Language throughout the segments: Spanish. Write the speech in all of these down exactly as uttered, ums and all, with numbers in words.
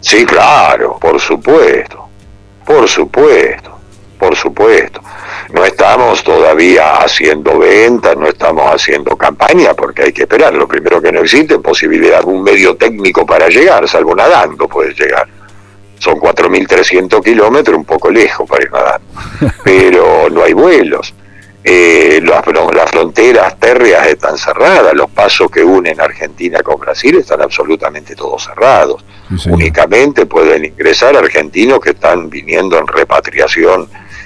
Sí, claro, por supuesto, por supuesto, por supuesto. No estamos todavía haciendo ventas, no estamos haciendo campaña, porque hay que esperar. Lo primero que no existe posibilidad de un medio técnico para llegar, salvo nadando puedes llegar. Son cuatro mil trescientos kilómetros, un poco lejos para ir nadando, pero no hay vuelos. Eh, las, las fronteras térreas están cerradas, los pasos que unen Argentina con Brasil están absolutamente todos cerrados. Sí, únicamente pueden ingresar argentinos que están viniendo en repatriación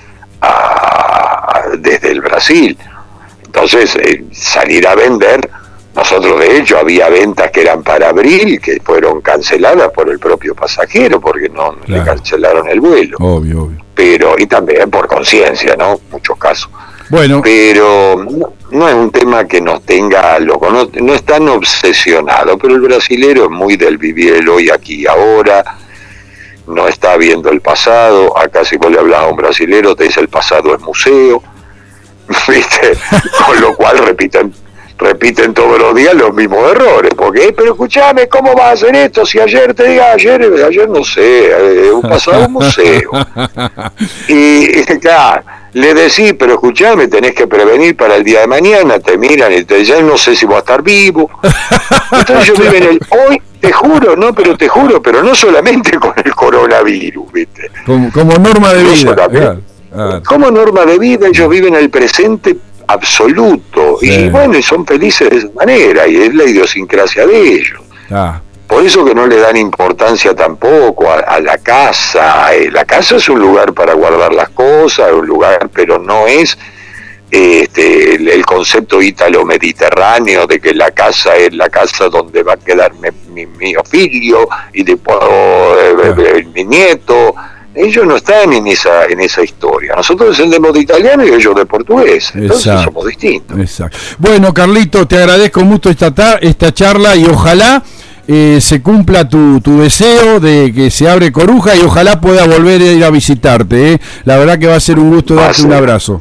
a, desde el Brasil. Entonces, eh, salir a vender, nosotros de hecho había ventas que eran para abril, que fueron canceladas por el propio pasajero, porque no claro. le cancelaron el vuelo. Obvio, obvio. Pero, y también por conciencia, ¿no? Muchos casos. Bueno. Pero no, no es un tema que nos tenga loco, no, no es tan obsesionado, pero el brasilero es muy del vivir el hoy, aquí y ahora, no está viendo el pasado. Acá si vos le hablas a un brasilero te dice el pasado es museo, ¿viste? Con lo cual repiten repiten todos los días los mismos errores, porque, eh, pero escuchame, ¿cómo vas a hacer esto? Si ayer te diga, ayer, ayer no sé, eh, un pasado museo. Y, claro, le decís, pero escuchame, tenés que prevenir para el día de mañana, te miran y te dicen, no sé si voy a estar vivo. Entonces ellos viven el hoy, te juro, no, pero te juro, pero no solamente con el coronavirus, ¿viste? Como, como norma de no vida. Claro, claro. Como norma de vida, ellos viven el presente absoluto, sí. Y bueno, y son felices de esa manera, y es la idiosincrasia de ellos. Ah. Por eso que no le dan importancia tampoco a, a la casa. Eh, la casa es un lugar para guardar las cosas, un lugar, pero no es este, el, el concepto ítalo-mediterráneo de que la casa es la casa donde va a quedar mi, mi, mi filio y después eh, eh, mi nieto. Ellos no están en esa en esa historia. Nosotros descendemos de italiano y ellos de portugués. Entonces exacto, somos distintos. Exacto. Bueno, Carlito, te agradezco mucho esta, tar- esta charla y ojalá eh, se cumpla tu, tu deseo de que se abre Coruja y ojalá pueda volver a ir a visitarte. ¿eh? La verdad que va a ser un gusto va darte un abrazo.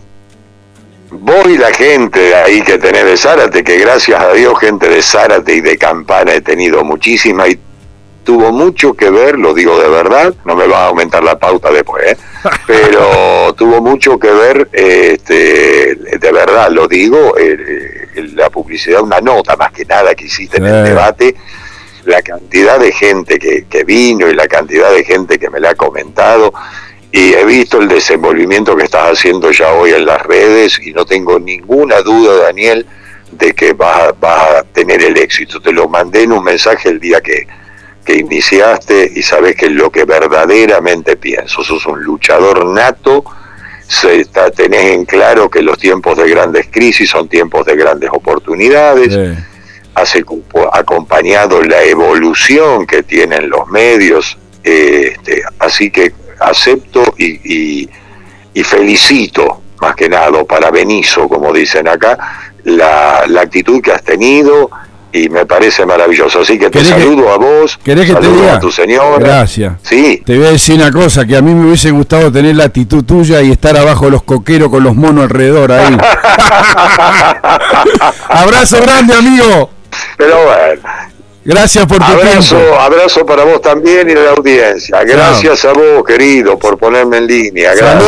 Vos y la gente de ahí que tenés de Zárate, que gracias a Dios gente de Zárate y de Campana he tenido muchísima y tuvo mucho que ver, lo digo de verdad, no me va a aumentar la pauta después, ¿eh? Pero tuvo mucho que ver, este, de verdad lo digo, eh, la publicidad, una nota más que nada que hiciste en el debate, la cantidad de gente que, que vino y la cantidad de gente que me la ha comentado, y he visto el desenvolvimiento que estás haciendo ya hoy en las redes, y no tengo ninguna duda, Daniel, de que vas, vas a tener el éxito. Te lo mandé en un mensaje el día que que iniciaste y sabés que es lo que verdaderamente pienso. Sos un luchador nato, se está, tenés en claro que los tiempos de grandes crisis son tiempos de grandes oportunidades, sí. Has acompañado la evolución que tienen los medios, eh, este, así que acepto y, y, y felicito, más que nada, parabenizo, como dicen acá, la, la actitud que has tenido, y me parece maravilloso, así que te saludo que, a vos, ¿querés que saludo te diga? A tu señora. Gracias. Sí. Te voy a decir una cosa, que a mí me hubiese gustado tener la actitud tuya y estar abajo de los coqueros con los monos alrededor ahí. Abrazo grande, amigo. Pero bueno. Gracias por tu abrazo, tiempo. Abrazo para vos también y la audiencia. Gracias no. a vos, querido, por ponerme en línea. Gracias.